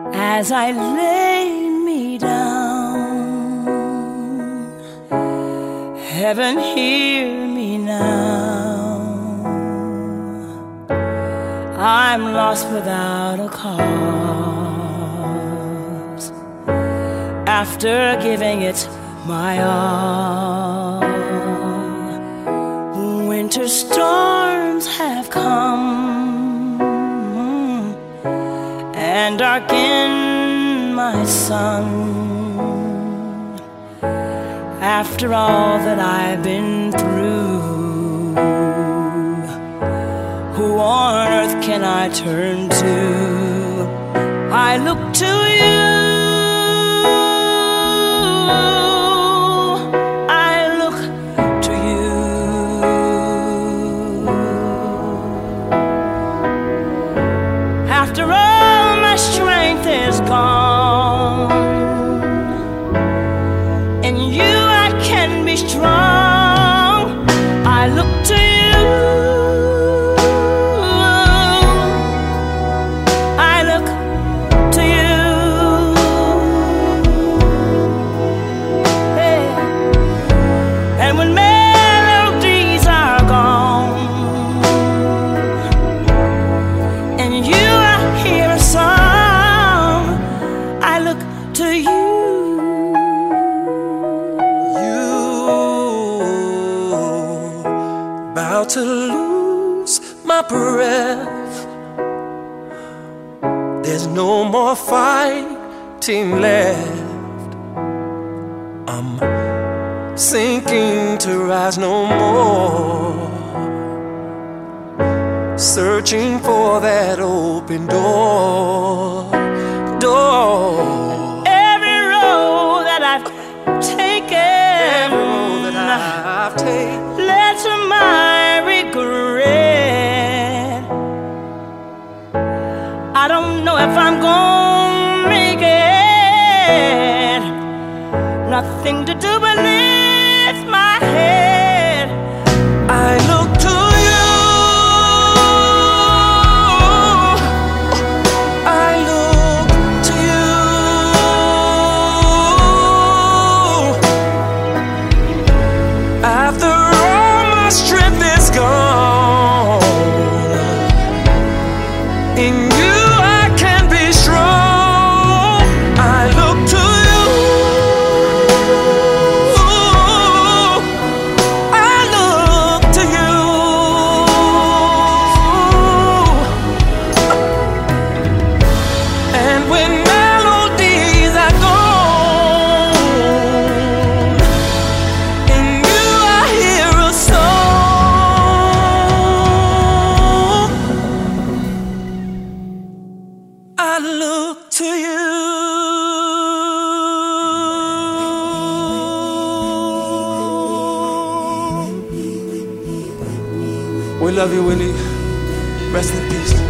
as I lay me down. Heaven, hear me now. I'm lost without a cause, after giving it my all. Winter storms have come and darkened my sun. After all that I've been through, who on earth can I turn to? I look to you. I look to you. After all my strength is gone, in you I can be strong. I look to you. I look to you. Hey. And when melodies are gone, and you I hear a song, I look to you. About to lose my breath. There's no more fighting left. I'm sinking to rise no more, searching for that open door. Every road that I've taken, led to my regret. I don't know if I'm gonna make it. Nothing to do but lift my head. I look to you. I look to you. After all my strength is gone, in you I can be strong. I look to you. I look to you. And when melodies are gone, in you I hear a song. I look to you. We love you, Willie. Rest in peace.